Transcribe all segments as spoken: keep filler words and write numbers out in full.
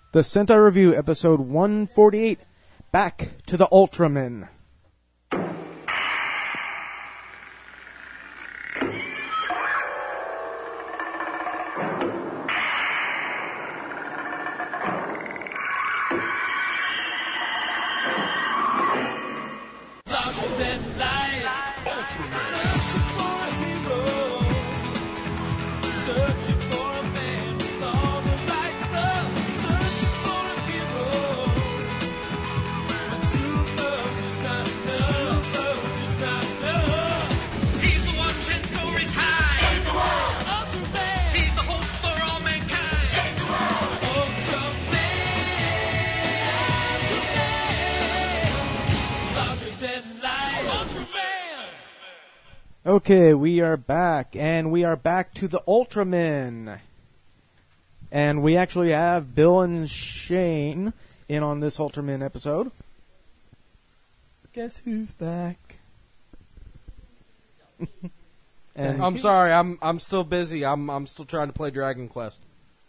The Sentai Review, episode one forty-eight, Back to the Ultramen. Okay, we are back, and we are back to the Ultramen. And we actually have Bill and Shane in on this Ultramen episode. Guess who's back? And I'm sorry, I'm I'm still busy. I'm I'm still trying to play Dragon Quest.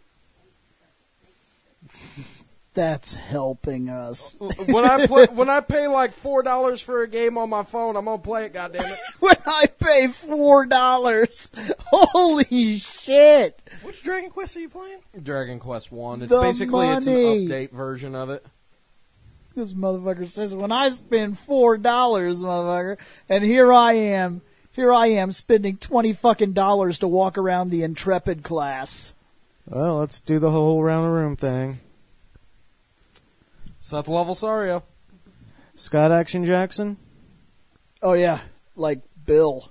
That's helping us. When I play, when I pay like four dollars for a game on my phone, I'm gonna play it. Goddammit! When I pay four dollars, holy shit! Which Dragon Quest are you playing? Dragon Quest One. It's The basically it's an money. update version of it. This motherfucker says, when I spend four dollars, motherfucker, and here I am, here I am spending twenty fucking dollars to walk around the Intrepid class. Well, let's do the whole round the room thing. Seth Levelsario. Scott Action Jackson. Oh yeah, like Bill.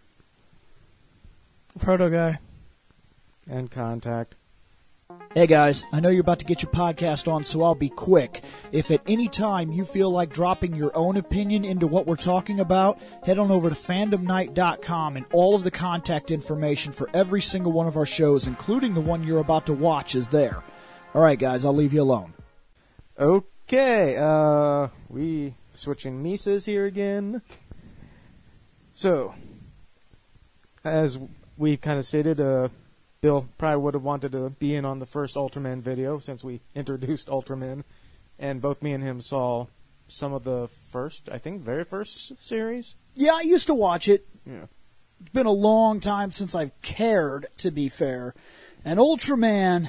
Proto guy. And Contact. Hey guys, I know you're about to get your podcast on, so I'll be quick. If at any time you feel like dropping your own opinion into what we're talking about, head on over to fandom night dot com, and all of the contact information for every single one of our shows, including the one you're about to watch, is there. Alright guys, I'll leave you alone. Okay, uh, we switching Misas here again. So, as we kind of stated, uh, Bill probably would have wanted to be in on the first Ultraman video since we introduced Ultraman, and both me and him saw some of the first, I think, very first series. Yeah, I used to watch it. Yeah. It's been a long time since I've cared, to be fair. And Ultraman,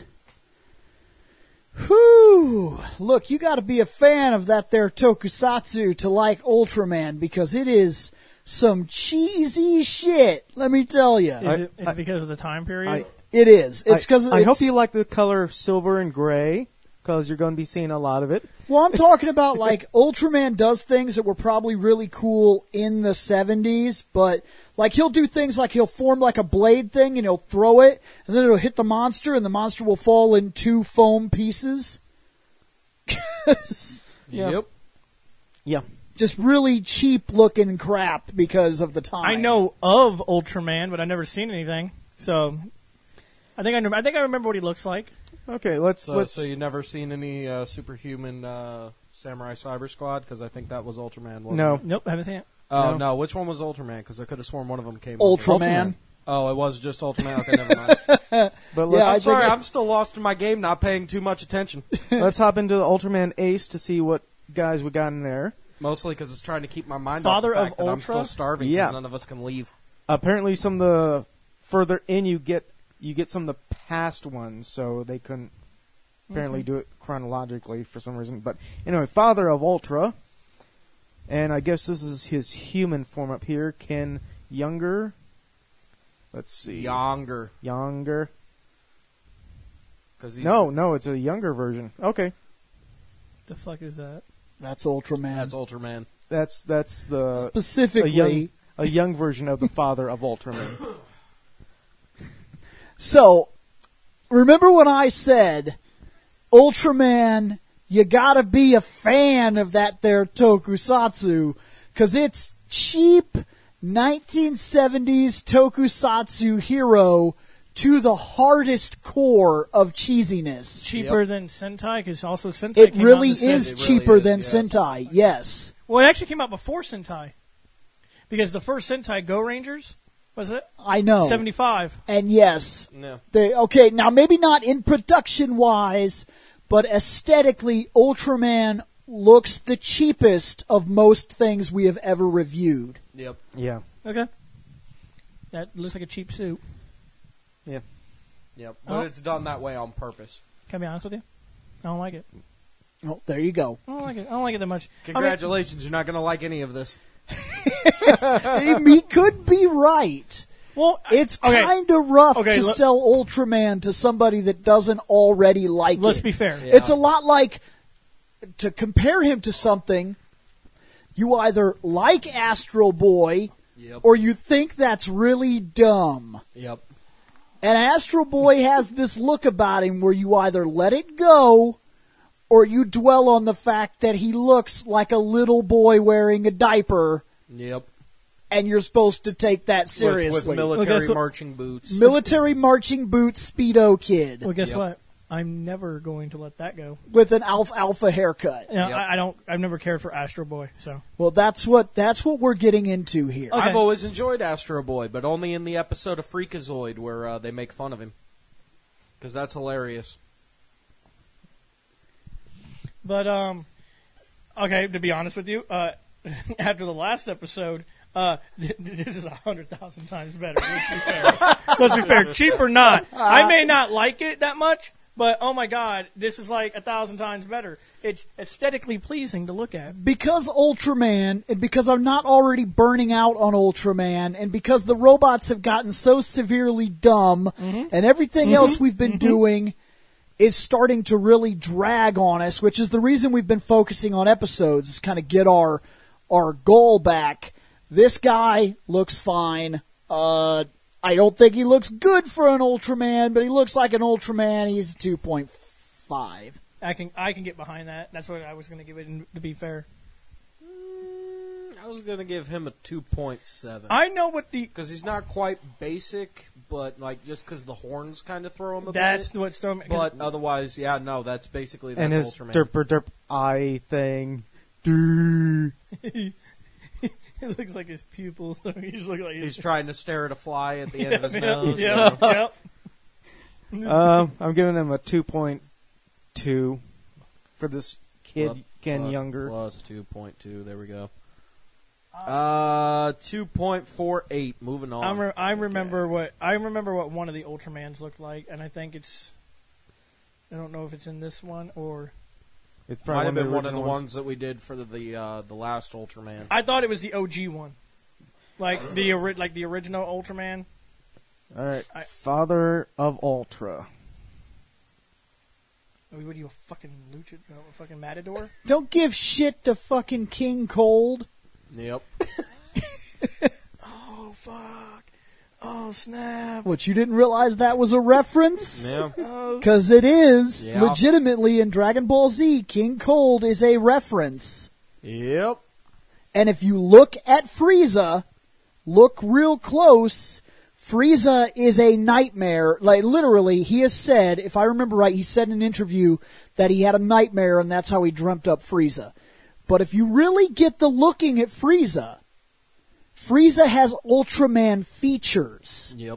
whew, look, you gotta be a fan of that there tokusatsu to like Ultraman, because it is some cheesy shit, let me tell you. Is, I- it, is I- it because of the time period? I, It is. It's because I, I hope you like the color silver and gray, because you're going to be seeing a lot of it. Well, I'm talking about, like, Ultraman does things that were probably really cool in the seventies, but, like, he'll do things like he'll form, like, a blade thing, and he'll throw it, and then it'll hit the monster, and the monster will fall in two foam pieces. Yeah. Yep. Yeah. Just really cheap-looking crap because of the time. I know of Ultraman, but I've never seen anything. So, I think I, rem- I think I remember what he looks like. Okay, let's So, let's. so you never seen any uh, superhuman uh, Samurai Cyber Squad? Because I think that was Ultraman. Wasn't No. It? Nope, haven't seen it. Oh No. no. Which one was Ultraman? Because I could have sworn one of them came. Ultraman. Oh, it was just Ultraman. Okay, never mind. but Yeah, let's, I I'm sorry, think- I'm still lost in my game, not paying too much attention. let's hop into the Ultraman Ace to see what guys we got in there. Mostly because it's trying to keep my mind Father off the fact of that I'm Ultra? still starving Yeah. because none of us can leave. Apparently, some of the further in you get you get some of the past ones, so they couldn't apparently Okay. do it chronologically for some reason. But anyway, Father of Ultra, and I guess this is his human form up here, Ken Younger. Let's see, Younger. Younger. Cause he's, No, no, it's a younger version. Okay, The fuck is that? That's Ultraman. That's Ultraman. that's that's the a Specifically, young a young version of the Father of Ultraman. so, remember when I said, Ultraman, you gotta be a fan of that there tokusatsu, cause it's cheap nineteen seventies tokusatsu hero to the hardest core of cheesiness. Cheaper Yep. than Sentai? Because also Sentai It came really out in the is It really cheaper is, than yes. Sentai, yes. Well, it actually came out before Sentai. Because the first Sentai Go Rangers, was it? I know. seventy-five. And yes, No. they, okay, now maybe not in production wise, but aesthetically, Ultraman looks the cheapest of most things we have ever reviewed. Yep. Yeah. Okay. That looks like a cheap suit. Yeah. Yep. But Oh. it's done that way on purpose. Can I be honest with you? I don't like it. Oh, there you go. I don't like it. I don't like it that much. Congratulations, you're not going to like any of this. He could be right. I mean, well, It's okay. kind of rough Okay, to let- sell Ultraman to somebody that doesn't already like let's it. be fair. Yeah. It's a lot like, to compare him to something, you either like Astro Boy Yep. or you think that's really dumb. Yep. And Astro Boy has this look about him where you either let it go or you dwell on the fact that he looks like a little boy wearing a diaper Yep. and you're supposed to take that With, seriously. with military Okay, so- marching boots. Military marching boots Speedo kid Well, guess Yep. what? I'm never going to let that go. with an alpha alpha haircut. You know, Yep. I, I don't. I've never cared for Astro Boy. So Well, that's what that's what we're getting into here. Okay. I've always enjoyed Astro Boy, but only in the episode of Freakazoid where uh, they make fun of him. Because that's hilarious. But um, okay. To be honest with you, uh, after the last episode, uh, th- th- this is a hundred thousand times better. Let's be fair. Let's be fair. Cheap or not, I may not like it that much, but oh my god, this is like a thousand times better. It's aesthetically pleasing to look at. Because Ultraman, and because I'm not already burning out on Ultraman, and because the robots have gotten so severely dumb, and everything else we've been doing is starting to really drag on us, which is the reason we've been focusing on episodes, is kind of get our our goal back. This guy looks fine. Uh, I don't think he looks good for an Ultraman, but he looks like an Ultraman. He's two point five. I can I can get behind that. That's what I was going to give it. To be fair, I was going to give him a two point seven. I know what the Because he's not quite basic, but like just because the horns kind of throw him a that's bit. what Storm. But otherwise, yeah, no, that's basically that's And his Ultraman. derp derp eye thing. Doo. It looks like his pupils. He just looks like He's trying to stare at a fly at the end of his Yep, nose. yep, yep. um, I'm giving him a two point two for this kid, Plus- Ken plus- Younger. Plus two point two. There we go. Uh, two point four eight. Moving on. I'm re- I remember what I remember what one of the Ultramans looked like, and I think it's. I don't know if it's in this one or. It's Might probably have been one of the original ones that we did for the the, uh, the last Ultraman. I thought it was the O G one, like the ori- like the original Ultraman. All right, I- Father of Ultra. I mean, what are you, a fucking lucha, uh, a fucking matador? Don't give shit to fucking King Cold. Yep. Oh fuck! Oh snap! What, you didn't realize that was a reference? Yeah. Oh, Because it is. Yeah. Legitimately, in Dragon Ball Z, King Cold is a reference. Yep. And if you look at Frieza, look real close, Frieza is a nightmare. Like, literally, he has said, if I remember right, he said in an interview that he had a nightmare and that's how he dreamt up Frieza. But if you really get the looking at Frieza, Frieza has Ultraman features. Yep.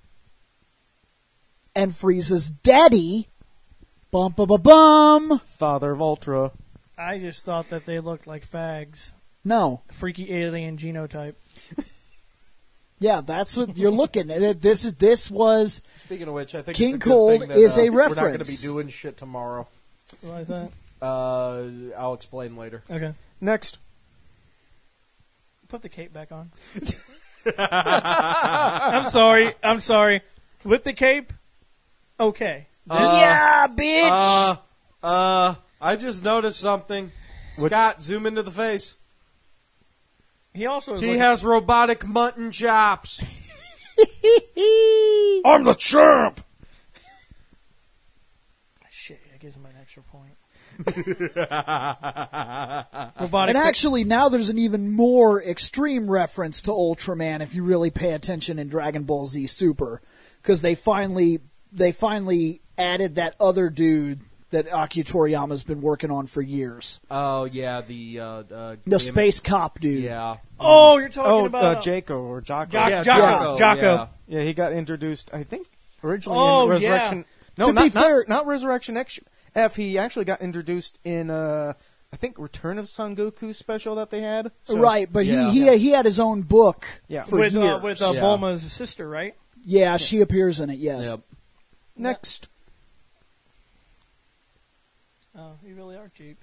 And Frieza's daddy, bum bum bum bum. Father of Ultra. I just thought that they looked like fags, No. freaky alien genotype. Yeah, that's what you're looking at. This is this was Speaking of which, I think King it's a good Cold thing that, is uh, a We're not going to be reference. doing shit tomorrow. Why is that? Uh, I'll explain later. Okay, Next. put the cape back on. I'm sorry. I'm sorry. With the cape, okay. Uh, yeah, bitch. Uh, uh, I just noticed something. What- Scott, zoom into the face. He also is He looking- has robotic mutton chops. I'm the champ! Shit, that gives him an extra point. Robotic. And actually, now there's an even more extreme reference to Ultraman if you really pay attention in Dragon Ball Z Super, because they finally they finally added that other dude that Akira Toriyama's been working on for years, Oh yeah, the uh, uh, the damn it. space cop dude. Yeah. oh, you're talking Oh, about uh, Jaco or Jocko. Jock- yeah, Jocko. Jocko. Yeah. Yeah, he got introduced, I think, originally Oh, in Resurrection. No, To not, be fair- not, not Resurrection X, F, he actually got introduced in, uh, I think, Return of Son Goku special that they had. So, right, but yeah. he, he he had his own book Yeah. for with years. uh, with uh, Yeah. Bulma's sister, right? yeah, she appears in it, yes. Yep. Next. Oh, you really are cheap.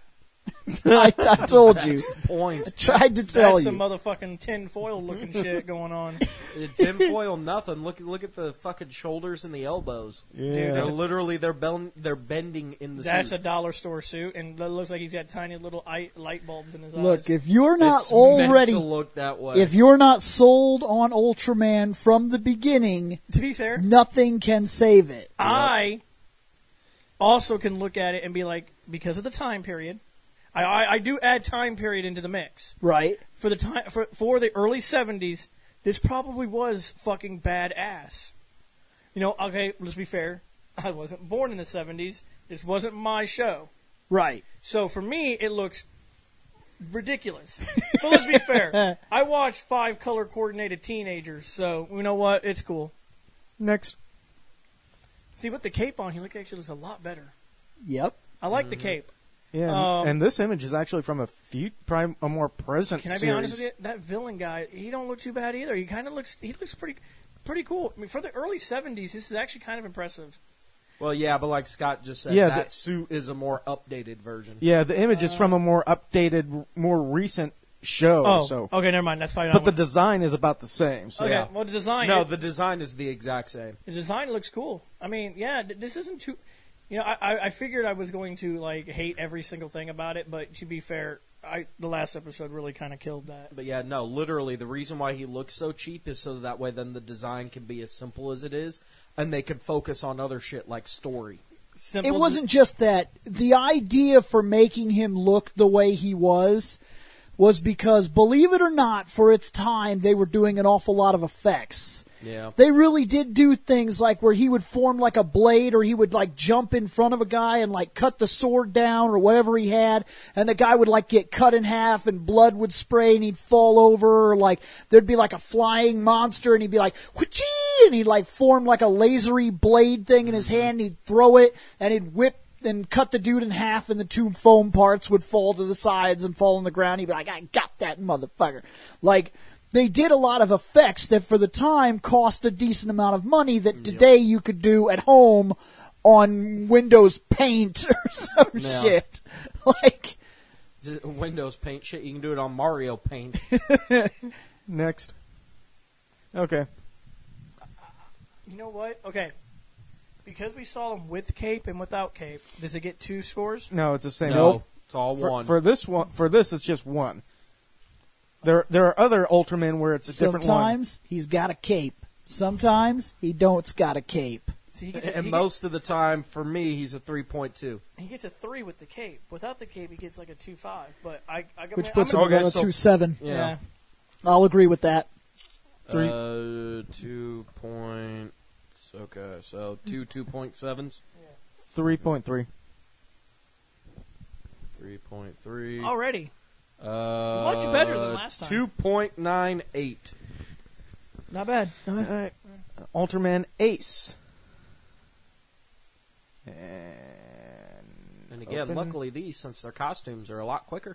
I, I told you. Point. I tried to tell That's you. some motherfucking tin foil looking shit going on. Tinfoil, nothing. Look, look at the fucking shoulders and the elbows. Yeah. They're that's a- literally they're bel- they're bending in the That's a suit. dollar store suit, and it looks like he's got tiny little eye, light bulbs in his Look, eyes. if you're not it's already, meant to look that way. if you're not sold on Ultraman from the beginning, To be fair, nothing can save it. I also can look at it and be like, because of the time period, I, I, I do add time period into the mix. Right? For the time for, for the early seventies, this probably was fucking badass. You know, okay, let's be fair. I wasn't born in the seventies. This wasn't my show. Right. So for me, it looks ridiculous. But let's be fair. I watched five color coordinated teenagers, so you know what? It's cool. Next. See, with the cape on, he look actually looks a lot better. Yep. I like the cape. Yeah, Um, and this image is actually from a few, probably a more present Can I be series. honest with you? That villain guy, he don't look too bad either. He kind of looks, he looks pretty, pretty cool. I mean, for the early seventies, this is actually kind of impressive. well, yeah, but like Scott just said, Yeah, that the- suit is a more updated version. Yeah, the image is from a more updated, more recent show. Oh, so, okay, never mind. That's probably but not the what- design is about the same. So okay, yeah. well, the design, No, it- the design is the exact same. the design looks cool. I mean, yeah, th- this isn't too. You know, I, I- I figured I was going to like hate every single thing about it, but to be fair, I the last episode really kind of killed that. But yeah, no, literally, the reason why he looks so cheap is so that way then the design can be as simple as it is, and they can focus on other shit like story. Simple It wasn't just that. The idea for making him look the way he was was because, believe it or not, for its time, they were doing an awful lot of effects. Yeah. They really did do things like where he would form like a blade, or he would like jump in front of a guy and like cut the sword down or whatever he had, and the guy would like get cut in half and blood would spray and he'd fall over, or like there'd be like a flying monster and he'd be like, whachee, and he'd like form like a lasery blade thing in his hand and he'd throw it and he'd whip and cut the dude in half, and the two foam parts would fall to the sides and fall on the ground. He'd be like, I got that motherfucker. Like, they did a lot of effects that for the time cost a decent amount of money that today you could do at home on Windows Paint or some Yeah. shit. Like, Windows Paint shit, you can do it on Mario Paint. next. Okay. You know what? Okay. Because we saw him with cape and without cape, does it get two scores? No, it's the same. No, it's all For, one. for this one, for this, it's just one. There, there are other Ultramen where it's a different one. sometimes he's got a cape. Sometimes he don't got a cape. See, he gets a, and he, most of the time, for me, he's a three point two. gets, he gets a three with the cape. Without the cape, he gets like a two five. But I, I got Which my, puts I'm him gonna- at a so- two seven. Yeah. I'll agree with that. Three. Uh, two point. Okay, so two two point sevens. Three point three. Three point three. Already. Uh, Much better than last time. Two point nine eight. Not bad. All right, all right. Ultraman Ace. And, And again, open. luckily these, since their costumes are a lot quicker.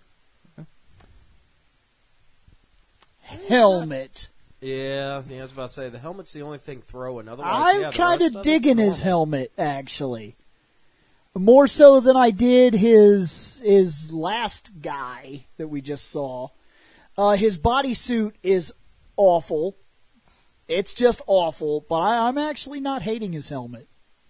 Helmet. Yeah, yeah, I was about to say the helmet's the only thing throwing. Otherwise, I'm yeah, the kind rest of of digging it's his normal. helmet, actually. More so than I did his his last guy that we just saw. Uh, his bodysuit is awful. It's just awful, but I, I'm actually not hating his helmet.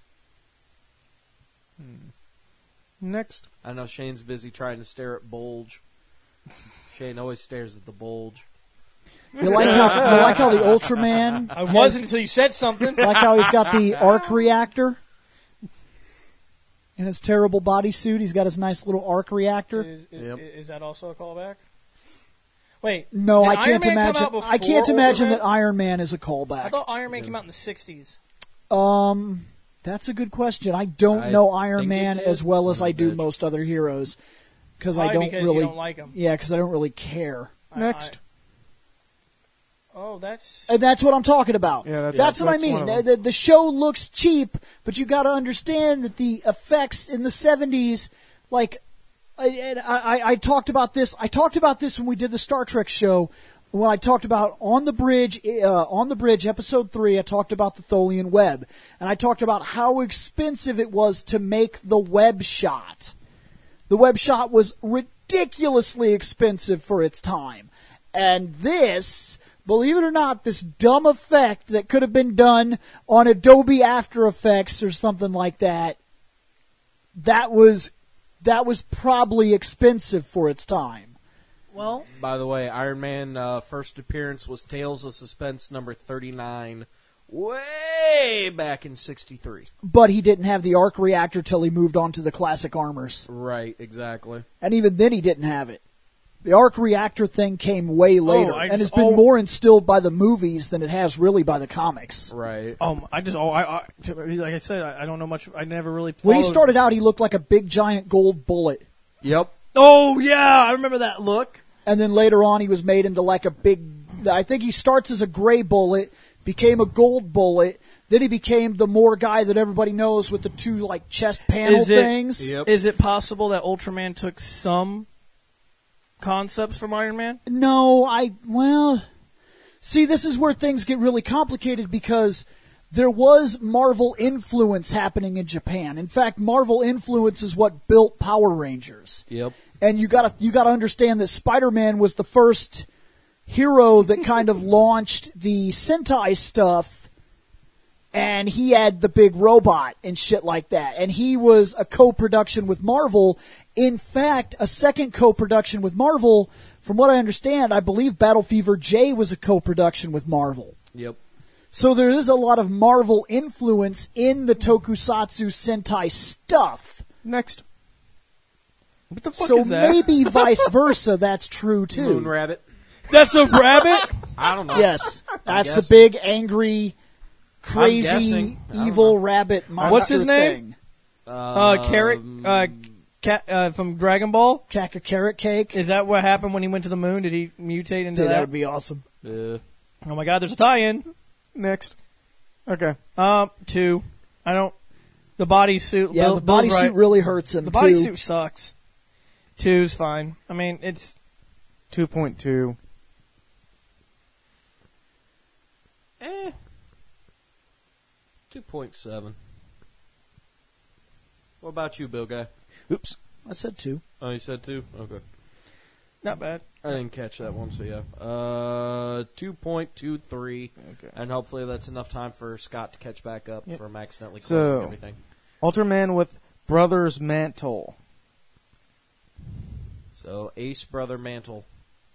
Next. I know Shane's busy trying to stare at Bulge. Shane always stares at the Bulge. You like how you like how the Ultraman? I wasn't until you said something. Like how he's got the arc reactor in his terrible bodysuit. He's got his nice little arc reactor. Is, is, Yep. is that also a callback? Wait. No, did I Iron can't Man come imagine. out I can't before imagine Ultraman? that Iron Man is a I callback. thought Iron Man came out in the sixties. Um, that's a good question. I don't I know Iron think Man it as did. well as Son I of a do bitch. most other heroes because I Probably don't because really. you don't like him. Yeah, because I don't really care. I- Next. Oh, that's And that's what I'm talking about. Yeah, that's- that's what that's I one mean. of them. The, the show looks cheap, but you got to understand that the effects in the seventies, like, I, and I, I, I talked about this. I talked about this when we did the Star Trek show. When I talked about on the bridge, uh, on the bridge, episode three, I talked about the Tholian web, and I talked about how expensive it was to make the web shot. The web shot was ridiculously expensive for its time, and this, believe it or not, this dumb effect that could have been done on Adobe After Effects or something like that, that was that was probably expensive for its time. well. By the way, Iron Man uh, first appearance was Tales of Suspense number thirty-nine, way back in sixty-three. But he didn't have the arc reactor till he moved on to the classic armors. Right, exactly. And even then he didn't have it. The arc reactor thing came way later, I and it's just- been oh. more instilled by the movies than it has really by the comics. Right. Um, I just, oh, I, I like I said, I, I don't know much. I never really. When he followed- started out, he looked like a big giant gold bullet. Yep. Oh yeah, I remember that look. And then later on, he was made into like a big. I think he starts as a gray bullet, became a gold bullet. Then he became the more guy that everybody knows with the two like chest panel Is it- things. Yep. Is it possible that Ultraman took some concepts from Iron Man? No, I well, see, this is where things get really complicated because there was Marvel influence happening in Japan. In fact, Marvel influence is what built Power Rangers. Yep. And you gotta you gotta understand that Spider-Man was the first hero that kind of launched the Sentai stuff, and he had the big robot and shit like that. And he was a co-production with Marvel. In fact, a second co-production with Marvel, from what I understand, I believe Battle Fever J was a co-production with Marvel. Yep. So there is a lot of Marvel influence in the Tokusatsu Sentai stuff. Next. What the fuck So is that? maybe vice versa, that's true too. Moon Rabbit. That's a rabbit. I don't know. Yes, that's the guessing. big, angry, crazy, guessing. I don't evil know. rabbit monster What's his name? thing. Uh, carrot. Uh, cat uh, from Dragon Ball. Caca carrot cake. Is that what happened when he went to the moon? Did he mutate into Dude, that? that would be awesome. Uh, Oh my God! There's a tie-in. Next. Okay. Um, two. I don't. The bodysuit. Yeah, Bill, the Bill's bodysuit right. really hurts him The too. bodysuit sucks. Two's fine. I mean, it's two point two. eh. two point seven. What about you, Bill Guy? Oops, I said two. Oh, you said two? Okay. not bad. I didn't catch that one, so yeah. Uh, two point two three. Okay. And hopefully that's enough time for Scott to catch back up Yep. from accidentally So- closing everything. Ultraman with Brother's Mantle. So, Ace Brother Mantle.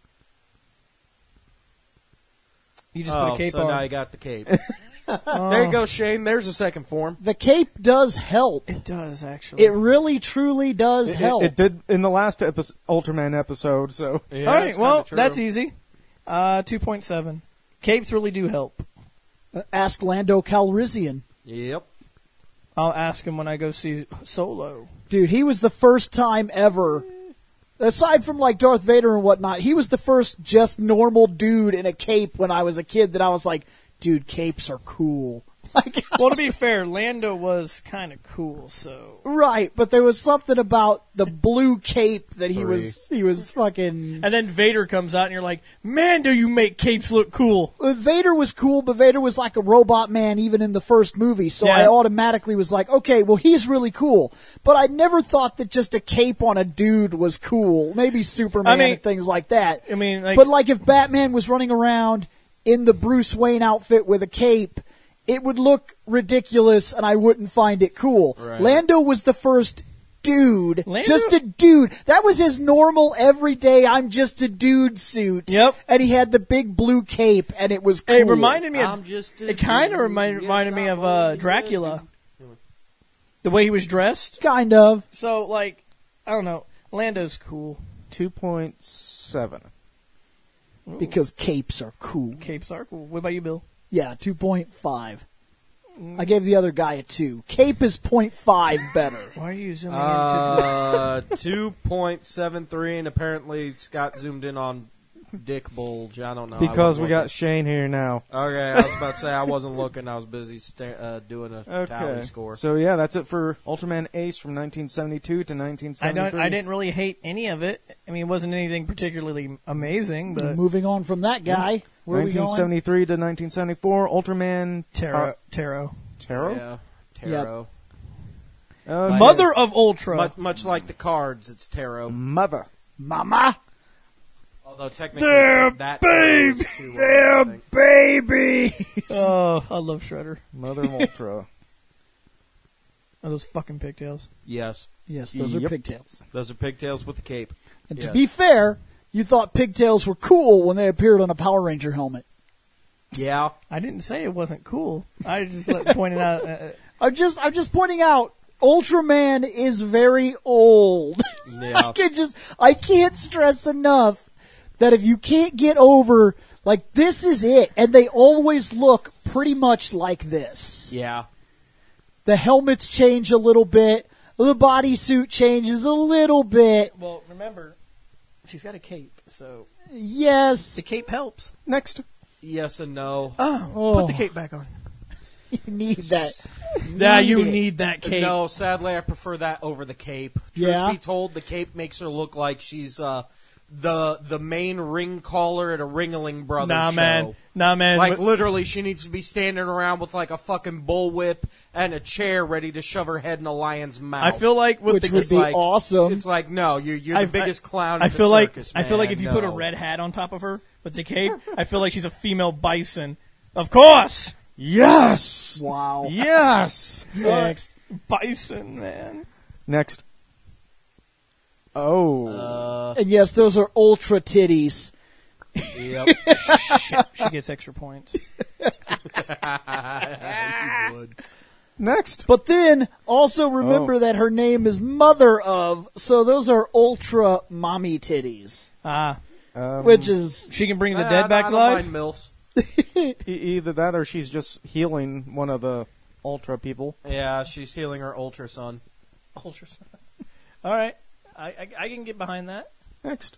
You just oh, put a cape so on. now you got the cape. There you go, Shane. There's a second form. The cape does help. It does actually. It really, truly does It, help. it, it did in the last epi- Ultraman episode, so Yeah, All right. it's Well, kinda true. that's easy. Uh, two point seven. Capes really do help. Uh, Ask Lando Calrissian. Yep. I'll ask him when I go see Solo. Dude, he was the first time ever, aside from like Darth Vader and whatnot, he was the first just normal dude in a cape when I was a kid that I was like, dude, capes are cool. Like, Well, to be fair, Lando was kind of cool, so. right, but there was something about the blue cape that he Three. was, he was fucking. And then Vader comes out, and you're like, "Man, do you make capes look cool?" Uh, Vader was cool, but Vader was like a robot man even in the first movie, so Yeah. I automatically was like, okay, well, he's really cool. But I never thought that just a cape on a dude was cool. Maybe Superman I mean- and things like that. I mean, like, But like if Batman was running around in the Bruce Wayne outfit with a cape, it would look ridiculous and I wouldn't find it cool. Right. Lando was the first dude, Lando- just a dude. That was his normal everyday I'm just a dude suit. Yep. And he had the big blue cape and it was cool. it reminded me of. I'm just a It kind of dude. reminded, Yes, reminded me I'm of uh, only Dracula, a dude. the way he was dressed. Kind of. So, like, I don't know. Lando's cool. two point seven. Because capes are cool. Capes are cool. What about you, Bill? Yeah, two point five. I gave the other guy a two. Cape is point five better. Why are you zooming into Uh, two point seven three, and apparently Scott zoomed in on Dick bulge. I don't know. I Because wasn't we got looking. Shane here now. Okay, I was about to say I wasn't looking. I was busy sta- uh, doing a tally Okay. score. So yeah, that's it for Ultraman Ace from nineteen seventy-two to nineteen I seventy-three. don't. I didn't really hate any of it. I mean, it wasn't anything particularly amazing, but Moving on from that guy, where are we nineteen going? seventy-three to nineteen seventy-four, Ultraman Taro, Taro, Taro. Yeah, tarot. Uh, Like- mother of Ultra. Much, much like the cards, it's tarot. Mother. Mama, Although technically, They're that tarot is two words, I think. baby. Oh, I love Shredder. Mother of Ultra. Oh, those fucking pigtails. Yes, Yes, those Yep. are pigtails. those are pigtails with the cape. And to Yes. be fair, you thought pigtails were cool when they appeared on a Power Ranger helmet. Yeah, I didn't say it wasn't cool. I just like, pointed out. Uh, I'm just, I'm just pointing out, Ultraman is very old. I yeah. can just, I can't stress enough that if you can't get over, like, this is it, and they always look pretty much like this. Yeah. The helmets change a little bit, the bodysuit changes a little bit. well, remember, she's got a cape, so Yes, the cape helps. Next. Yes and no. Oh, Oh. put the cape back on. you need that. Yeah, you it. need that cape. No, sadly, I prefer that over the cape. Truth Yeah? be told, the cape makes her look like she's uh, the the main ring caller at a Ringling Brothers nah, show. man. Nah, man. Like, What- literally, she needs to be standing around with, like, a fucking bullwhip and a chair ready to shove her head in a lion's mouth. I feel like with Which the would It's be like- awesome. It's like, no, you're, you're the I- biggest clown I in the feel like circus, I feel like man. if you put a No. red hat on top of her with the cape, I feel like she's a female bison. Of course, Yes. Wow. Yes. Next. bison, man. Next. Oh. Uh, And yes, those are ultra titties. yep. Shit, she gets extra points. You would. Next. But then also remember Oh. that her name is mother of, so those are ultra mommy titties, Ah, Um, which is she can bring the I- dead I- back I to don't life. mind MILFs. e- either that or she's just healing one of the Ultra people. Yeah, she's healing her ultra son. Ultrasound. All right, I, I I can get behind that. Next.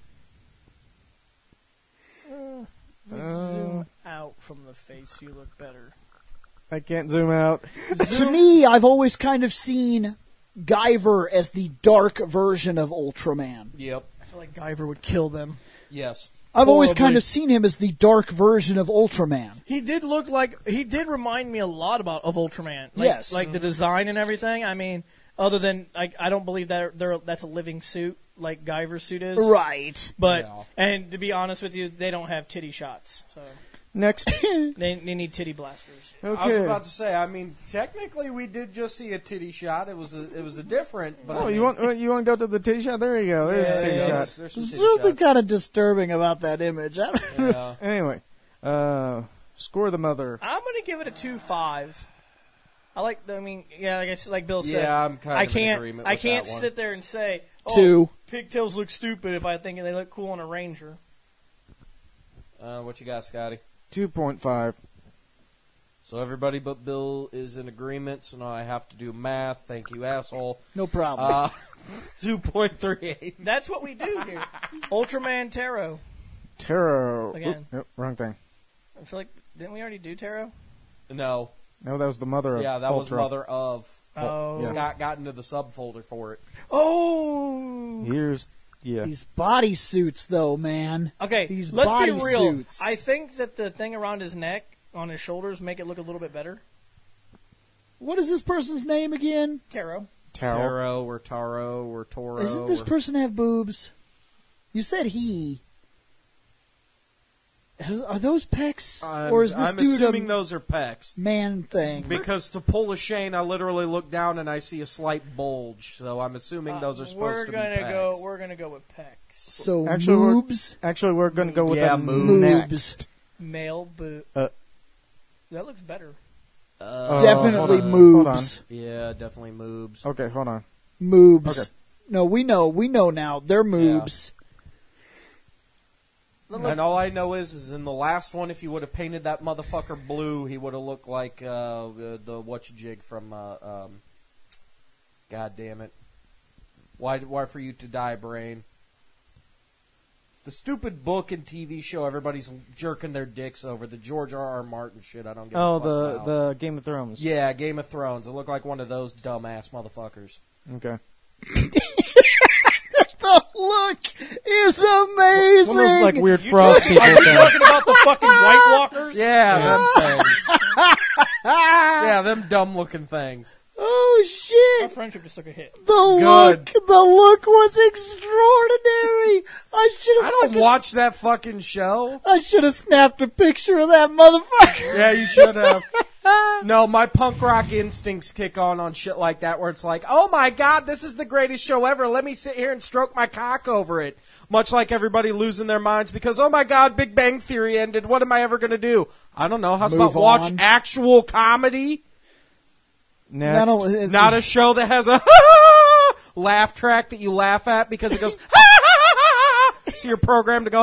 Uh, if we Uh, zoom out from the face, you look better. I can't zoom out. to me, I've always kind of seen Guyver as the dark version of Ultraman. Yep. I feel like Guyver would kill them. Yes. I've always Horribly. kind of seen him as the dark version of Ultraman. He did look like he did remind me a lot about of Ultraman. Like, Yes. like the design and everything. I mean, other than like I don't believe that they're, that's a living suit like Guyver's suit is. Right. But Yeah. and to be honest with you, they don't have titty shots, so Next. they they need titty blasters. I was Okay. about to say. I mean, technically, we did just see a titty shot. It was a, it was a different. But I Oh, mean, you want uh, you want to go to the titty shot? There you go. There's yeah, a titty yeah, shot. there's- there's some There's titty something shots. kind of disturbing about that image. I don't- Yeah. Anyway, uh, score the mother. I'm gonna give it a two five. I like. The, I mean, yeah, like I said, like Bill said. Yeah, I'm kind I of in can't. agreement I with can't that one. sit there and say, "Oh, Two. pigtails look stupid." If I think they look cool on a Ranger. Uh, what you got, Scotty? Two point five. So everybody but Bill is in agreement. So now I have to do math. Thank you, asshole. No problem. Uh, two point three eight. That's what we do here. Ultraman Tarot. Tarot. Again. Oop, nope, wrong thing. I feel like didn't we already do Tarot? No. No, that was the mother of Yeah, that was Ultra. mother of. Oh. Yeah. Scott got into the subfolder for it. Oh. Here's yeah. These body suits, though, man. Okay, These let's be body real. suits. I think that the thing around his neck, on his shoulders, make it look a little bit better. What is this person's name again? Tarot. Tarot. Taro or Taro or Toro. Doesn't this or- person have boobs? You said he. Has- Are those pecs, I'm, or is this I'm dude assuming a those are pecs. man thing? Because to pull a Shane, I literally look down and I see a slight bulge. So I'm assuming those are supposed we're to gonna be pecs. go. We're gonna go with pecs. So Actually, we're- boobs, Actually, we're going to go with Yeah, the moves. neck. boobs, Male boot. Uh, that looks better. Uh, Oh, definitely hold on, moobs, yeah, definitely moobs. Okay, hold on. moobs. Okay. No, we know, we know now. They're moobs. And all I know is, is in the last one, if you would have painted that motherfucker blue, he would have looked like uh, the, the whatchamajig from. Uh, um, God damn it! Why, why for you to die, brain? the stupid book and T V show everybody's jerking their dicks over, the George R. R. Martin shit. I don't give Oh, a fuck the about. the Game of Thrones. Yeah, Game of Thrones. It looked like one of those dumbass motherfuckers. Okay. The look is amazing. One of those like weird You frost talking- people. Are you thing. talking about the fucking White Walkers? Yeah, them things. Yeah, them dumb looking things. Oh Our shit! friendship just took a hit. The look, the look was extraordinary. I should I have don't fucking, watch that fucking show. I should have snapped a picture of that motherfucker. Yeah, you should have. No, my punk rock instincts kick on on shit like that where it's like, oh my god, this is the greatest show ever. Let me sit here and stroke my cock over it. Much like everybody losing their minds because, oh my god, Big Bang Theory ended. What am I ever going to do? I don't know. How's Move about watch on. actual comedy? Next. Not only, Not a show that has a laugh track that you laugh at because it goes so you're programmed to go uh,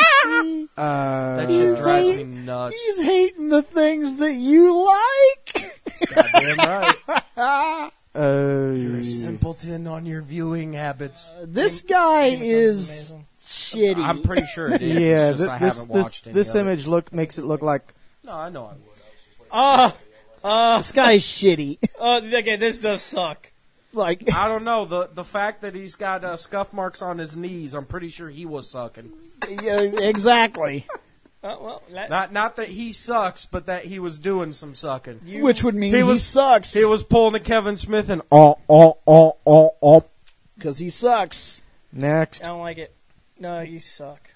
that shit drives me nuts. he's hating the things that you like. Goddamn right. uh, You're a simpleton on your viewing habits. This guy Game of Thrones is is amazing. shitty. I'm pretty sure it is. yeah, it's just I th- this haven't this watched any this of it. image look makes it look like No, I know I would. Uh, uh, This guy's shitty. uh, okay, this does suck. Like, I don't know the the fact that he's got uh, scuff marks on his knees. I'm pretty sure he was sucking. yeah, exactly. Uh, well, that, Not not that he sucks, but that he was doing some sucking. you, Which would mean He he, was- sucks. He was pulling a Kevin Smith and oh oh oh oh oh. Because he sucks. next. I don't like it. No, you suck.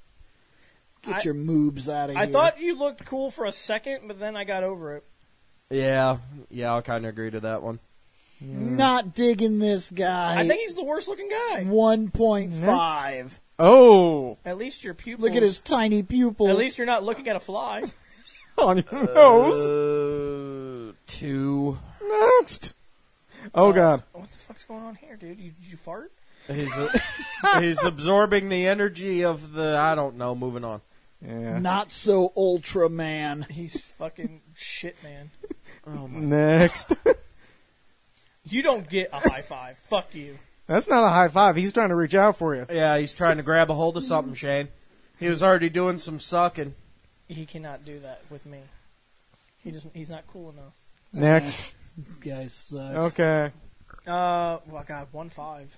Get I- your moobs out of I here. thought you looked cool for a second, but then I got over it. Yeah, yeah, I'll kind of agree to that one. Not digging this guy. I think he's the worst looking guy. one point five. Oh, At least your pupils. Look at his tiny pupils. At least you're not looking at a fly. on your nose. Uh, two. Next. Oh god. What the fuck's going on here, dude? You, did you fart? He's uh, he's absorbing the energy of the. I don't know. Moving on. Yeah. Not so Ultraman. He's fucking shit, man. Oh my. Next. You don't get a high five. Fuck you. That's not a high five. He's trying to reach out for you. Yeah, he's trying to grab a hold of something, Shane. He was already doing some sucking. He cannot do that with me. He doesn't. He's not cool enough. Next. This guy sucks. Okay. Uh, well, God, one five.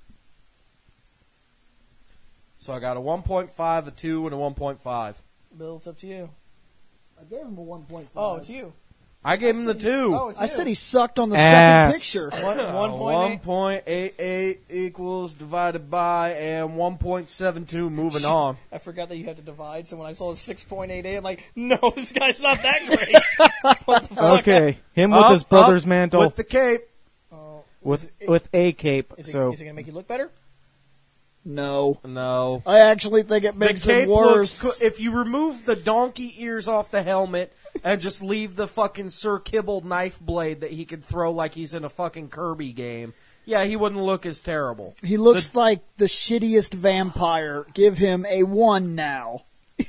So I got a one point five, a two, and a one point five. Bill, it's up to you. I gave him a one point five. Oh, it's you. I gave him the two. Oh, it's I you. said he sucked on the Ass. second picture. one, one Uh, point one eight. point eight eight equals divided by and one point seven two. Moving on. I forgot that you had to divide. So when I saw six point eight eight, I'm like, no, this guy's not that great. What the fuck? Okay. Him with Up, his brother's up mantle with the cape. Oh, with it- with a cape. is it, So is it gonna make you look better? No. No. I actually think it makes the it cape worse. looks. Co- if you remove the donkey ears off the helmet and just leave the fucking Sir Kibble knife blade that he could throw like he's in a fucking Kirby game, yeah, he wouldn't look as terrible. He looks like the shittiest vampire. Give him a one now.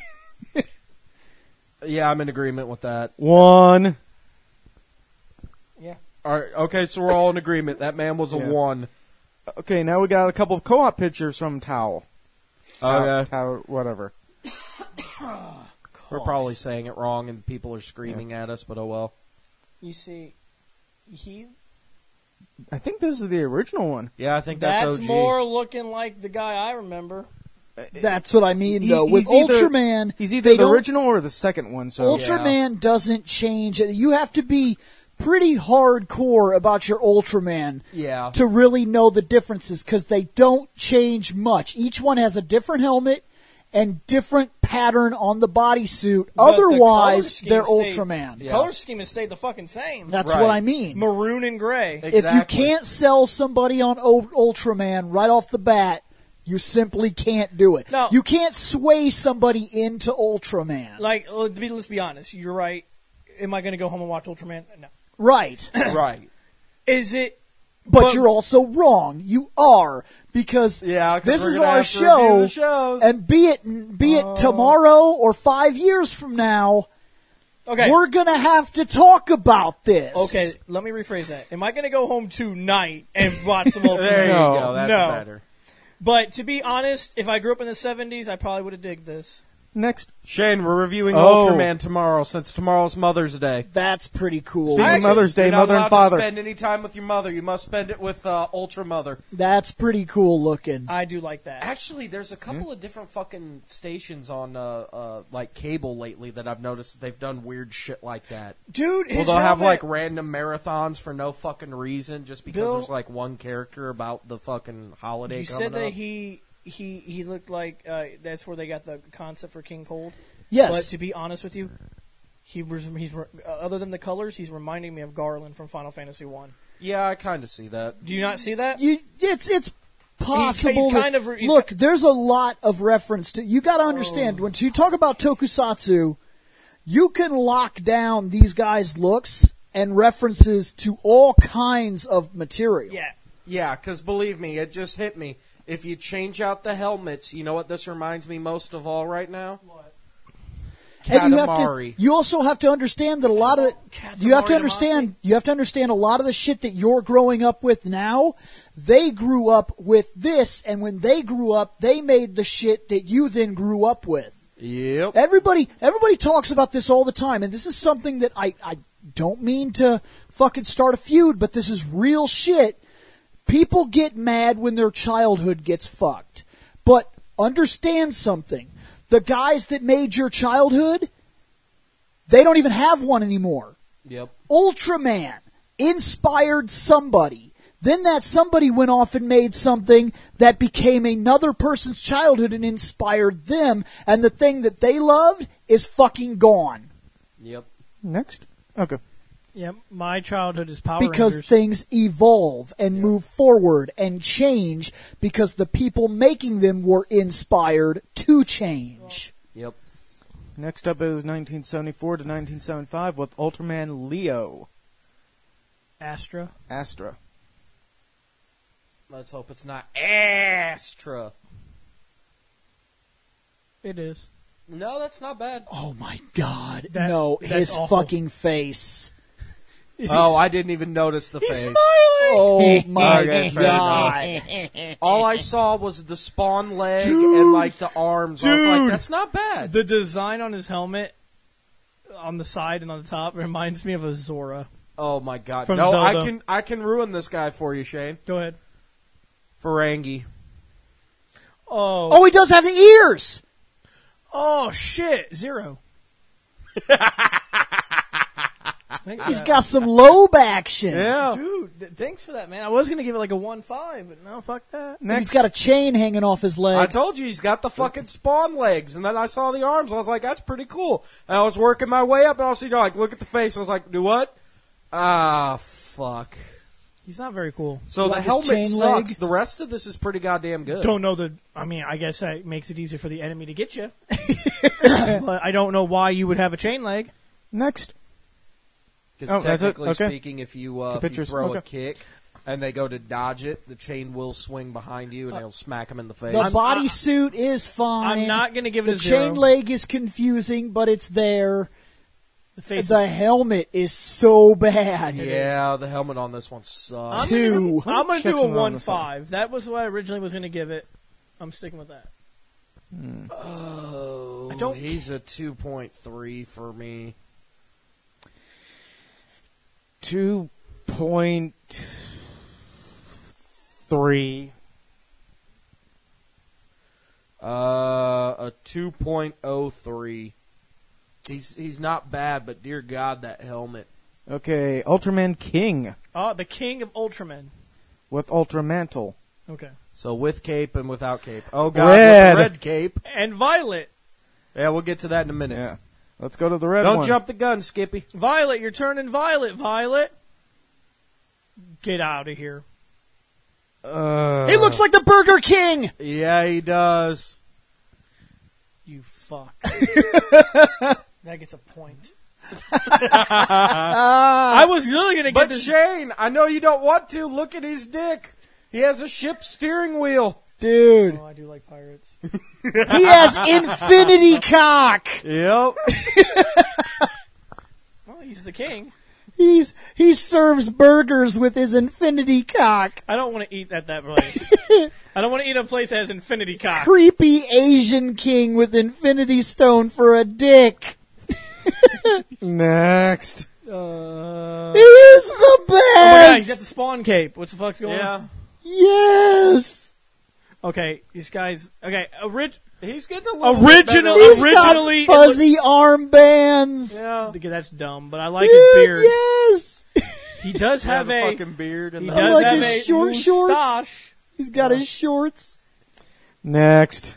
Yeah, I'm in agreement with that. one. Yeah. All right, okay, so we're all in agreement. That man was a Yeah. one. Okay, now we got a couple of co-op pictures from Towel. Okay. Towel, whatever. We're probably saying it wrong and people are screaming at us, but oh well. You see, he. I think this is the original one. Yeah, I think that's, That's O G. more looking like the guy I remember. That's what I mean, He- though. With he's either- Ultraman, He's either they the don't- original or the second one. So Ultraman doesn't change. You have to be pretty hardcore about your Ultraman Yeah. to really know the differences because they don't change much. Each one has a different helmet and different pattern on the bodysuit. But the color Otherwise, scheme they're stayed- Ultraman. The Yeah. color scheme has stayed the fucking same. That's Right. what I mean. Maroon and gray. If you Exactly. can't sell somebody on o- Ultraman right off the bat, you simply can't do it. No. You can't sway somebody into Ultraman. Like, let's be, let's be honest. You're right. Am I going to go home and watch Ultraman? No. Right. Right. Is it? But, But- you're also wrong. You are because Yeah, 'cause this we're is gonna our have to review show, the shows. and be it be it tomorrow or five years from now, Okay. we're gonna have to talk about this. Okay, let me rephrase that. Am I going to go home tonight and watch some Ultraman? There you No. go. That's No. better. But to be honest, if I grew up in the seventies, I probably would have digged this. Next. Shane, we're reviewing Oh. Ultraman tomorrow since tomorrow's Mother's Day. That's pretty cool. Speaking of Actually, Mother's Day, you're not Mother and allowed Father. to spend any time with your mother. You must spend it with uh, Ultra Mother. That's pretty cool looking. I do like that. Actually, there's a couple of different fucking stations on uh, uh, like cable lately that I've noticed that they've done weird shit like that. Dude, Well, his they'll have helmet- like random marathons for no fucking reason, just because Bill- there's like one character about the fucking holiday You coming said that up. he he he looked like uh, that's where they got the concept for King Cold. Yes. But to be honest with you, he was he's uh, other than the colors, he's reminding me of Garland from Final Fantasy One. Yeah, I kind of see that. Do you not see that? You, it's it's possible. he's that- kind of re- he's look, there's a lot of reference to. You got to understand when you talk about tokusatsu, you can lock down these guys' looks and references to all kinds of material. Yeah. Yeah, because believe me, it just hit me. If you change out the helmets, you know what this reminds me most of all right now? What? And you have to. Katamari. You also have to understand that a lot of it. You have to understand. You have to understand a lot of the shit that you're growing up with now. They grew up with this, and when they grew up, they made the shit that you then grew up with. Yep. Everybody, everybody talks about this all the time, and this is something that I, I don't mean to fucking start a feud, but this is real shit. People get mad when their childhood gets fucked. But understand something. The guys that made your childhood, they don't even have one anymore. Yep. Ultraman inspired somebody. Then that somebody went off and made something that became another person's childhood and inspired them, and the thing that they loved is fucking gone. Yep. Next. Okay. Yeah, my childhood is Power Because Rangers. things evolve and move forward and change because the people making them were inspired to change. Yep. Next up is nineteen seventy-four to nineteen seventy-five with Ultraman Leo. Astra. Astra. Let's hope it's not Astra. It is. No, that's not bad. Oh my god. That- no, that's his awful. fucking face. Oh, I didn't even notice the face. Oh my Okay, fair god. All I saw was the spawn leg and like the arms. I was like, Dude. that's not bad. The design on his helmet, on the side and on the top, reminds me of a Zora. Oh my god. From no, I Zelda. can I can ruin this guy for you, Shane. Go ahead. Ferengi. Oh. Oh, he does have the ears. Oh shit! Zero. Thanks for He's that. got some lobe action. Yeah. Dude, th- thanks for that, man. I was gonna give it like a one five, but no, fuck that. And he's got a chain hanging off his leg. I told you he's got the fucking spawn legs, and then I saw the arms. I was like, "That's pretty cool." And I was working my way up, and also, you know, like, look at the face. I was like, "Do what?" Ah, fuck. He's not very cool. So You the like his helmet chain sucks. leg? The rest of this is pretty goddamn good. Don't know the. I mean, I guess that makes it easier for the enemy to get you. But I don't know why you would have a chain leg. Next. Because Oh, that's it? technically Okay. speaking, if you, uh, Two if you pictures. throw a Okay. kick and they go to dodge it, the chain will swing behind you and they'll smack him in the face. the I'm- bodysuit is fine. I'm not gonna give it The a zero. chain leg is confusing, but it's there. The face. The helmet is so bad. yeah, the helmet on this one sucks. I'm two. Gonna, I'm gonna Check do a some on one the side. five. That was what I originally was gonna give it. I'm sticking with that. Oh, I don't he's a two point three for me. Two point three. Uh, a two point oh three. He's he's not bad, but dear God, that helmet. Okay, Ultraman King Oh, the king of Ultramen. with Ultramantle. Okay. So with cape and without cape. Oh God, Red. with the red cape. And Violet. Yeah, we'll get to that in a minute. Yeah. Let's go to the red Don't one. jump the gun, Skippy. Violet, you're turning Violet. Violet. Get out of here. Uh, He looks like the Burger King. Yeah, he does. You fuck. That gets a point. I was really gonna get But this. Shane, I know you don't want to. Look at his dick. He has a ship steering wheel. Dude, Oh, I do like pirates. he has infinity cock. Yep. Well, he's the king. He's he serves burgers with his infinity cock. I don't want to eat at that place. I don't want to eat at a place that has infinity cock. Creepy Asian king with infinity stone for a dick. Next. Uh, He is the oh my God, he's got best. the spawn cape. What the fuck's going Yeah. on? Yes. Okay, these guys. Okay, orig- He's getting a little Original- bit better. He's Originally, it got fuzzy armbands. Yeah. okay, that's dumb, but I like his beard. Yes. He does Yeah, have the a. fucking beard and He the I does like have his a short shorts. moustache. He's got his shorts. Next.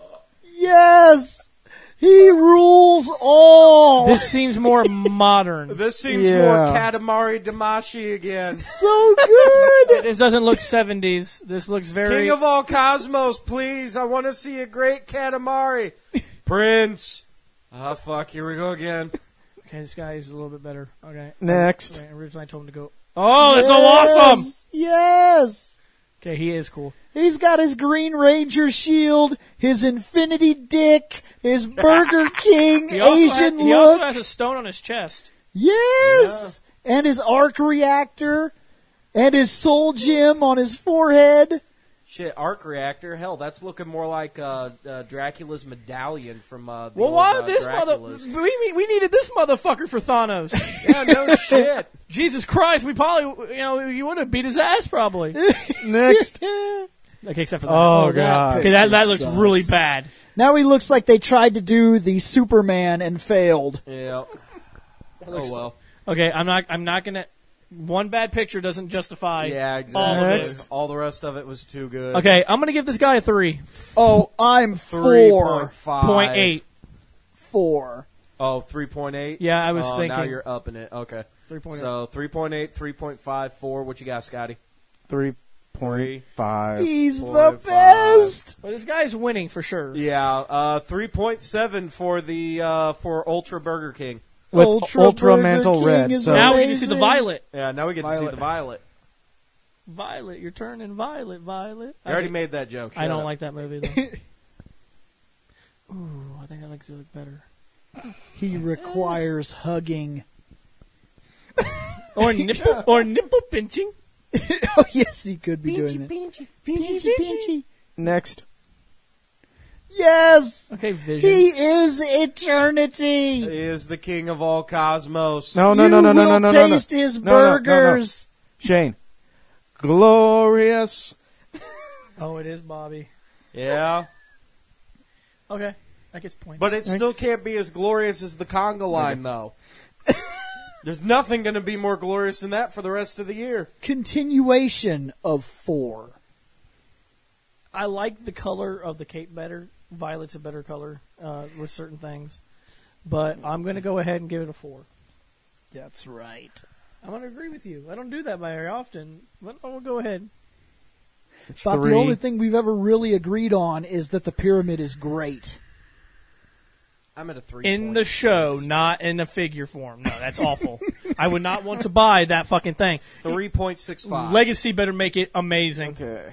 Yes. He rules all. This seems more modern. This seems Yeah. more Katamari Damacy again. so good. This doesn't look seventies. This looks very. King of all cosmos, please. I want to see a great Katamari. Prince. Ah, fuck. Here we go again. Okay, this guy is a little bit better. Okay. Next. Okay, originally I told him to go. Oh, that's so awesome! Yes. Yes. Okay, he is cool. He's got his Green Ranger shield, his infinity dick, his Burger King He also, Asian ha- he also look. has a stone on his chest. Yes. And his arc reactor, and his soul gem on his forehead. Shit, arc reactor. Hell, that's looking more like uh, uh, Dracula's medallion from uh, the Well, old, why uh, this mother? Draculas. We we needted this motherfucker for Thanos. Yeah, no shit. Jesus Christ, we probably you know you would have beat his ass probably. Next. Okay, except for that. Oh, that God. Okay, that picture that looks sucks. really bad. Now he looks like they tried to do the Superman and failed. Yeah. Oh well. Okay, I'm not I'm not gonna. One bad picture doesn't justify. Yeah, exactly. all of Next. it. All the rest of it was too good. Okay, I'm gonna give this guy a three Oh, I'm three four. point five. point eight. Four. Oh, three point eight? Yeah, I was oh, thinking now you're upping it. Okay. three point eight. So three point eight, three point five, four. What you got, Scotty? Three point five. He's Four, the five. best. Well, this guy's winning for sure. Yeah, uh, three point seven for the uh, for Ultra Burger King. With Ultra Ultra Burger Mantle King Red. is So Now we get to see the Amazing. violet. Yeah, now we get to see Violet. the violet. Violet, you're turning violet, violet. I already I, made that joke. I Shut don't up. like that movie though. Ooh, I think that makes it look better. He requires hugging. Or nipple, or nipple pinching. Oh, yes, he could be doing that. pinchy, Pinchy, pinchy. next. Yes. Okay, Vision. He is eternity. He is the king of all cosmos. No, no, you no, no, no, will no, no, no, no. taste his No, no, no, no. burgers. Shane. Glorious. Oh, it is Bobby. Yeah, Okay, that gets points. but it still can't be as glorious as the conga line, though. There's nothing going to be more glorious than that for the rest of the year. Continuation of four. I like the color of the cape better. Violet's a better color uh, with certain things, but I'm going to go ahead and give it a four. That's right. I'm going to agree with you. I don't do that very often, but I will go ahead. But Three. the only thing we've ever really agreed on is that the pyramid is great. I'm at a three. In the show, not in the figure form. No, that's awful. I would not want to buy that fucking thing. three point six five. Legacy better make it amazing. Okay.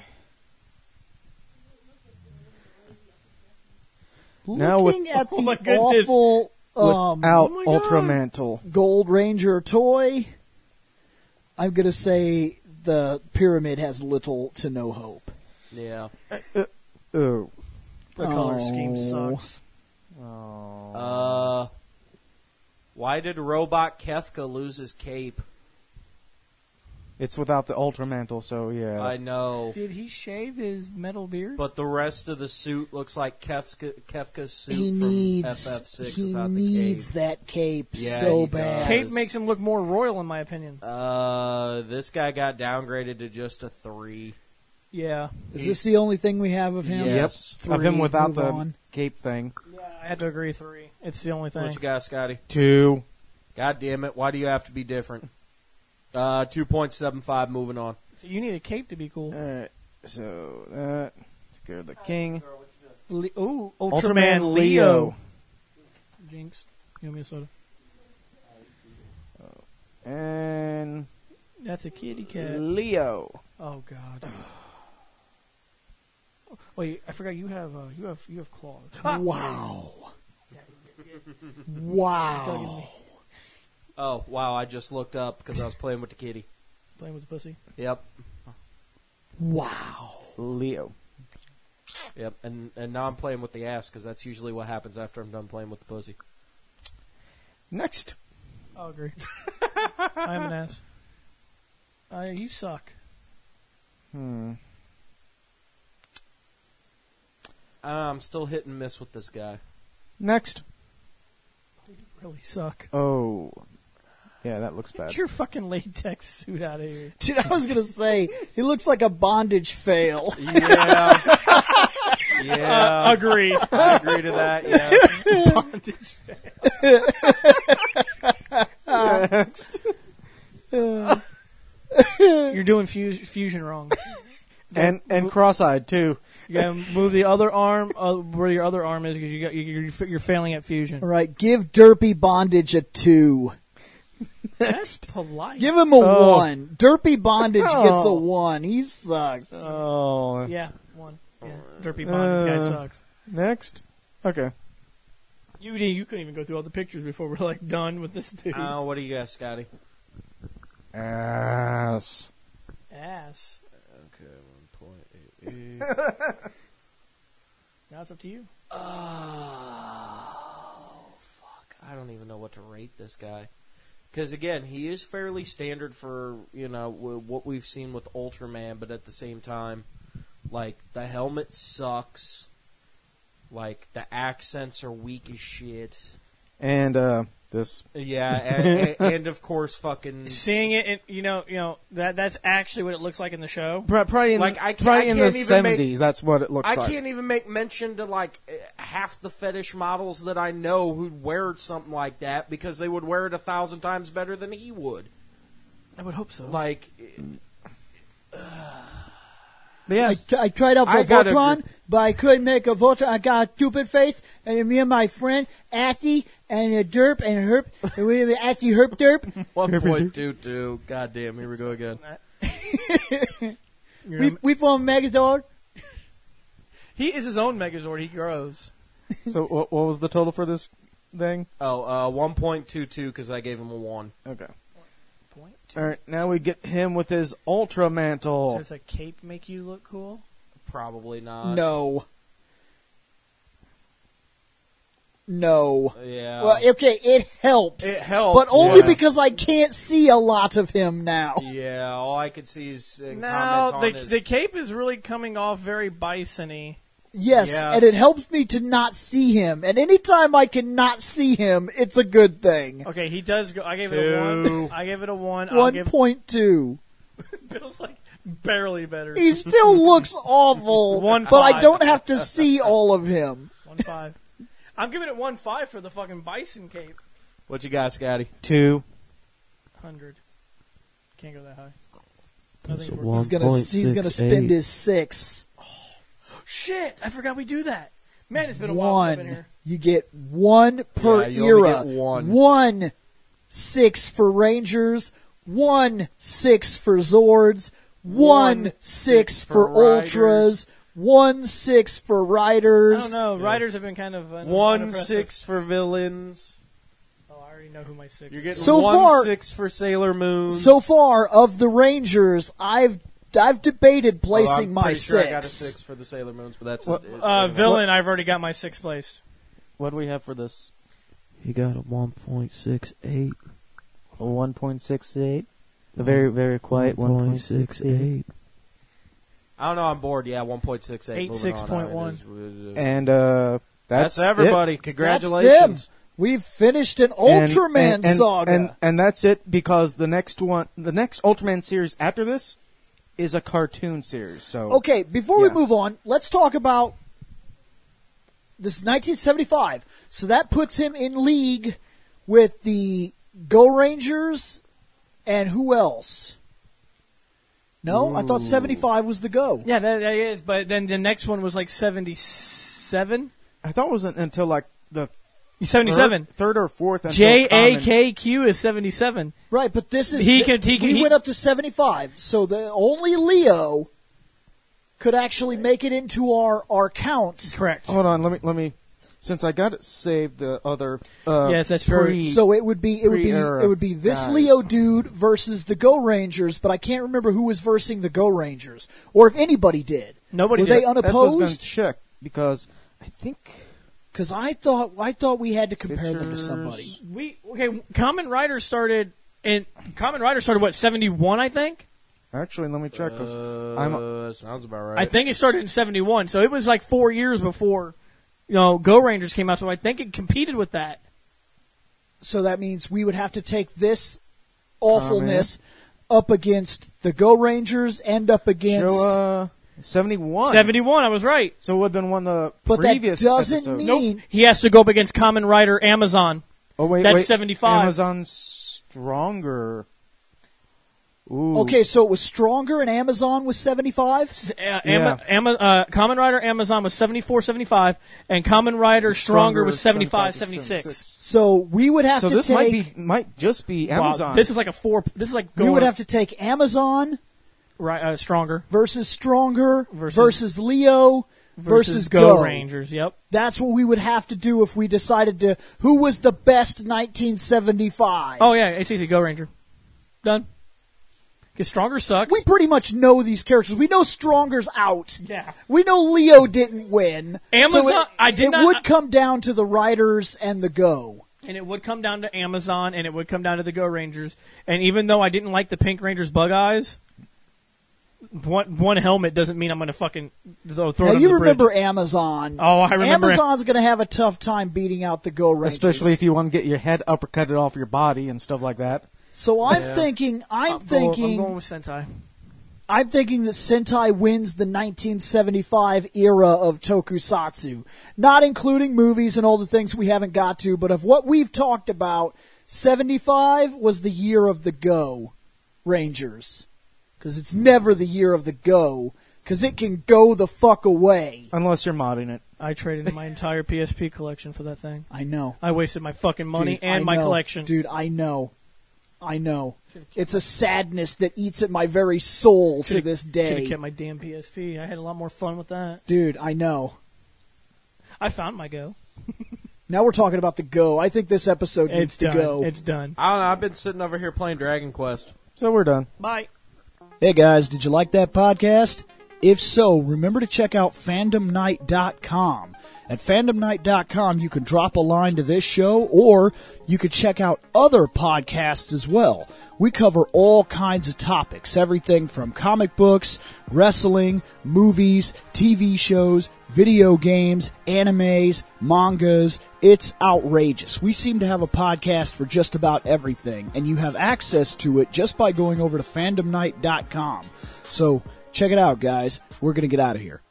Now with- Looking at Oh my the goodness. awful um, Without oh my Ultra God. Mantle. Gold Ranger toy, I'm going to say the pyramid has little to no hope. Yeah. Oh. The color Oh. scheme sucks. Oh. Uh, why did Robot Kefka lose his cape? It's without the Ultra Mantle, so yeah. I know. Did he shave his metal beard? But the rest of the suit looks like Kefka, Kefka's suit He from needs F F six he without needs the cape. that cape Yeah, so he bad. does. Cape makes him look more royal, in my opinion. Uh, this guy got downgraded to just a three. Yeah. Is this the only thing we have of him? Yes. Three, of him without move the on. cape thing. Yeah, I have to agree three. It's the only thing. What you got, Scotty? Two. God damn it! Why do you have to be different? Uh, two point seven five. Moving on. You need a cape to be cool. Alright. So that. Take care of the king. Le- Ooh, Ultraman, Ultraman Leo. Leo. Jinx. Give me a soda. And That's a kitty cat. Leo. Oh God. Wait, I forgot you have uh, you have you have claws. Wow. Wow. Oh, wow, I just looked up because I was playing with the kitty. Playing with the pussy. Yep. Wow. Leo. Yep, and and now I'm playing with the ass because that's usually what happens after I'm done playing with the pussy. Next. I'll agree. I'm an ass. Uh, you suck. Hmm. Uh, I'm still hit and miss with this guy. Next. You really suck. Oh. Yeah, that looks bad. Get your fucking latex suit out of here. Dude, I was going to say, he looks like a bondage fail. Yeah. yeah. Uh, agreed. I agree to that, yeah. Next. You're doing fuse, fusion wrong. And and cross-eyed too. You gotta move the other arm uh, where your other arm is because you got you're, you're failing at fusion. All right, give Derpy Bondage a two. That's polite. Give him a Oh. one. Derpy Bondage Oh. gets a one. He sucks. Oh. Yeah, one. Yeah. Derpy Bond. This guy Uh. sucks. Next. Okay. You you couldn't even go through all the pictures before we're like done with this dude. Uh, what do you got, Scotty? Ass. Ass. Okay, one point eight. Now it's up to you. Oh, fuck. I don't even know what to rate this guy. Because, again, he is fairly standard for, you know, w- what we've seen with Ultraman, but at the same time, like, the helmet sucks. Like, the accents are weak as shit. And uh, this. Yeah, and, and, and of course, fucking... Seeing it, in, you know, you know that that's actually what it looks like in the show. Probably in, Like, I can't- probably I in the can't even make- seventies, that's what it looks I like. can't even make mention to, like, eh, half the fetish models that I know who'd wear something like that because they would wear it a thousand times better than he would. I would hope so. Like, But yeah, I, I tried out for I gotta Voltron, agree. but I couldn't make a Voltron. I got a stupid face, and me and my friend, Athy, and a Derp, and Herp, and we have Athy Herp Derp. one point two two. God damn, here we go again. you're We, not- we formed Megazord. he is his own Megazord. He grows. So what, what was the total for this thing? Oh, uh, one point two two because I gave him a one. Okay. Point. All right, now we get him with his Ultra Mantle. Does a cape make you look cool? Probably not. No. No. Yeah. Well, okay, it helps. It helps, But only yeah. because I can't see a lot of him now. yeah, all I could see is uh, No, comment on the his... the cape is really coming off very bison-y. Yes, Yeah. and it helps me to not see him. And anytime I can not see him, it's a good thing. Okay, he does go. I gave it a Two. one. I gave it a one. I'll One give point two. Bill's like barely better. He still looks awful, One but I five. don't have to see all of him. One five. I'm giving it one five for the fucking bison cape. What you got, Scotty? Two. Hundred. Can't go that high. Nothing's That's a working. He's gonna he's gonna spend his six. Shit! I forgot we do that. Man, it's been a while since I've been One. here. You get one per Yeah, you only era. get one. One six for Rangers. One six for Zords. One, One six, six for, for Ultras. One six for I Riders. don't know. Riders have been kind of uh, One unimpressive. six for villains. Oh, I already know who my six. You're is. getting So one far- six for Sailor Moon. So far of the Rangers, I've I've debated placing Oh, I'm my pretty sure six. I got a six for the Sailor Moons, but that's What- it- Uh, it- villain, I've already got my six placed. What do we have for this? He got a one point six eight. A one point six eight. A very, very quiet one point six eight. I don't know. I'm bored. Yeah, one point six eight. Eight six point one. And uh, that's, That's, everybody. it. Congratulations. We've finished an And- Ultraman and, and, saga. And, and that's it because the next one, the next Ultraman series after this is a cartoon series. So Okay, before we Yeah. move on, let's talk about this is nineteen seventy-five. So that puts him in league with the Go Rangers and who else? No, I thought seventy-five was the Go. Yeah, that, that is. But then the next one was like seventy-seven. I thought it wasn't until like the seventy-seven. third, third or fourth. until J A Common- K Q is seventy-seven. Right, but this is He can- he can- we he- went up to seventy-five. So the only Leo could actually make it into our our count. Correct. Hold on, let me let me. since I got it saved, the other uh, Yes, that's true. pre- So it would be it would be pre-era it would be this guys. Leo dude versus the Go Rangers, but I can't remember who was versing the Go Rangers, or if anybody did. Nobody Were did. they That's what's been unopposed? checked because I think Because I thought I thought we had to compare them to Pictures. somebody. We okay. Common Rider started in Common Rider started what seventy-one, I think. actually, let me check. 'Cause Uh, I'm sounds about right. I think it started in seventy-one, so it was like four years before, you know, Go Rangers came out. So I think it competed with that. So that means we would have to take this awfulness up against the Go Rangers and up against. show uh, seventy-one. seventy-one, I was right. So it would have been one of the but that previous doesn't episodes. mean He has to go up against Common Rider Amazon. Oh wait, that's wait. seventy-five. Amazon's stronger. Ooh. okay. So it was stronger, and Amazon was seventy-five. Uh, Yeah. Ama, Ama, uh, Common Rider Amazon was seventy-four, seventy-five, and Common Rider Stronger, was seventy-five, seventy-six. So we would have So to this take. might be might just be Wow, Amazon. this is like a four. This is like we going would have to take Amazon right, uh, Stronger versus Stronger Versus- versus, Leo versus, versus, Go, Go Rangers. Yep. That's what we would have to do if we decided to. Who was the best nineteen seventy-five? Oh yeah, it's easy. Go Ranger. Done. Because Stronger sucks. We pretty much know these characters. We know Stronger's out. Yeah. We know Leo didn't win. Amazon- So it, I did it not- would come down to the Riders and the Go. And it would come down to Amazon, and it would come down to the Go Rangers. And even though I didn't like the Pink Rangers bug eyes, one one helmet doesn't mean I'm going to fucking throw, throw Now it on you the remember bridge. Amazon. Oh, I remember. Amazon's going to have a tough time beating out the Go Rangers. especially if you want to get your head uppercutted off your body and stuff like that. So I'm Yeah. thinking. I'm, I'm going- thinking. I'm going with Sentai. I'm thinking that Sentai wins the nineteen seventy-five era of tokusatsu, not including movies and all the things we haven't got to, but of what we've talked about, seventy-five was the year of the Go Rangers. Because it's never the year of the Go, because it can go the fuck away. Unless you're modding it. I traded in my entire P S P collection for that thing. I know. I wasted my fucking money Dude, and I my know. collection. Dude, I know. I know. It's a sadness that eats at my very soul to Should've- this Should day. have kept my damn P S P. I had a lot more fun with that. Dude, I know. I found my Go. Now we're talking about the Go. I think this episode needs It's to done. go. It's done. I don't know. I've been sitting over here playing Dragon Quest. So we're done. Bye. Hey guys, did you like that podcast? If so, remember to check out fandom night dot com. At fandom night dot com, you can drop a line to this show, or you could check out other podcasts as well. We cover all kinds of topics, everything from comic books, wrestling, movies, T V shows, video games, animes, mangas. It's outrageous. We seem to have a podcast for just about everything, and you have access to it just by going over to fandom night dot com. So check it out, guys. We're going to get out of here.